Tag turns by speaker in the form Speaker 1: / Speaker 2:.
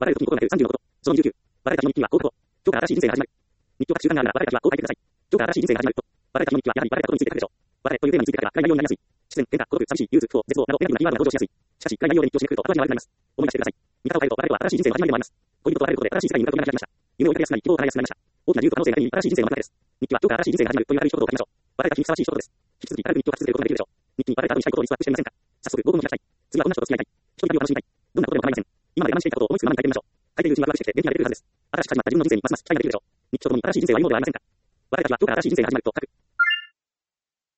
Speaker 1: 別れる時にことなく30のこと。その29。別れた日の日記はこういうこと。今日から新しい人生が始まる。日記とか習慣があるなら別れた日はこう書いてください。今日から新しい人生が始まると。別れた日の日記はやはり別れたことについて書くでしょう。別れというテーマについて書けば概要になりやすい。失恋、喧嘩、孤独、寂しい、憂鬱、不幸、絶望などネガティブなキーワードが登場しやすい。しかし、概要で日記を締めくくると後味が悪くなります。思い出してください。見方を変えると別れとは新しい人生の始まりでもあります。恋人と別れることで新しい世界に向かうことがなくなりました。夢を追いかけやすくなり、希望を叶えやすくなりました。大きな自由と可能性が手に入り新しい人生の幕開けです。日記は今日から新しい人生が始まるという明るい一言を書きましょう。別れた日にふさわしい一言です。引き続き軽く日記を書き続けることができるでしょう。日記に別れた後にしたいことをリストアップしてみませんか。早速、5分を開きたい。次はこんな人と付き合いたい。一人旅を楽しみたい。どんなことでも構いません。今まで我慢していたことを思いつくままに書いてみましょう。書いているうちにワクワクしてきて元気が出てくるはずです。新しく始まった自分の人生にますます期待ができるでしょう。日記とともに新しい人生を歩むのではありませんか。別れた日は今日から新しい人生が始まると書く。